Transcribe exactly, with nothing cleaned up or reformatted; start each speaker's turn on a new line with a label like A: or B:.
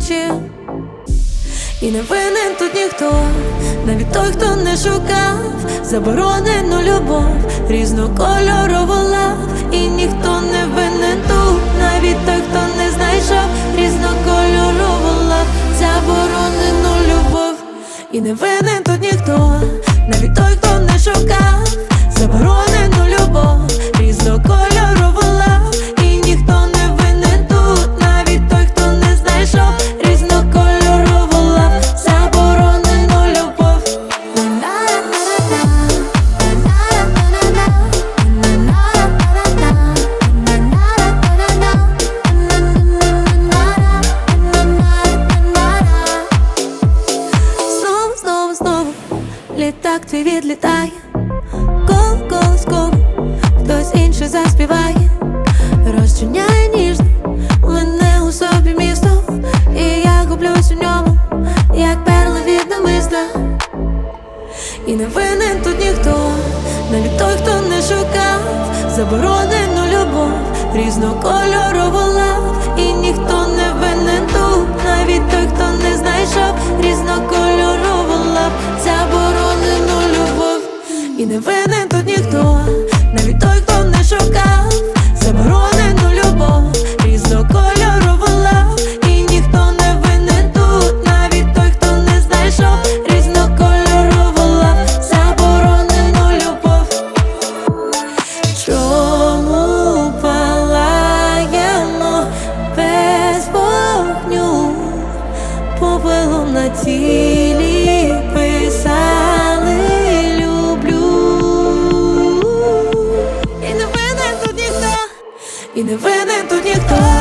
A: ночі. І не винен тут ніхто, навіть той, хто не шукав заборонену любов, різнокольорову лав. І ніхто не винен тут, навіть той, хто не знайшов різнокольорову лав, заборонену любов. І не винен тут ніхто, навіть той, хто не шукав заборонену любов, різнокольорову лав. І ніхто не винен тут, навіть той, хто не знайшов різнокольорову лав, заборонену любов. Знову, знову, знову літак твій відлітає, коло, коло, коло, хтось інший заспіває, розчиняє ніжно мене у собі місто, і я гублюсь у ньому, як перли від намиста. І не винен тут ніхто, навіть той, хто не шукав заборонену любов, різнокольорову лав. І ніхто не винен тут, навіть той, хто не знайшов різнокольорову лав, заборонену любов. І не винен тут ніхто, навіть той, хто не шукав заборонену любов, різнокольорову лав. І ніхто не винен тут, навіть той, хто не знайшов різнокольорову лав, заборонену любов. Чому палаємо без вогню, попелом на тілі писали люблю. І не винен тут ніхто, і не винен тут ніхто.